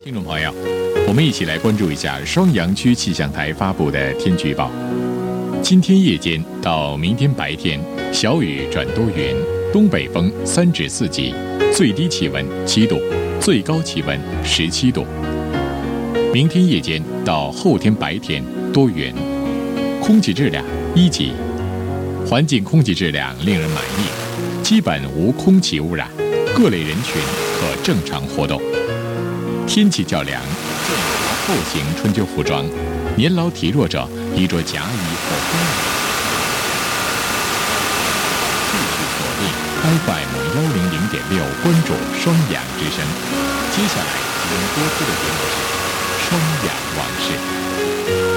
听众朋友，我们一起来关注一下双阳区气象台发布的天气预报。今天夜间到明天白天，小雨转多云，东北风3至4级，最低气温7度，最高气温17度。明天夜间到后天白天多云，空气质量1级，环境空气质量令人满意，基本无空气污染，各类人群可正常活动。天气较凉，建议厚型春秋服装，年老体弱者宜着夹衣或风衣。继续锁定 FM100.6，关注双阳之声。接下来即将播出的节目是《双阳往事》。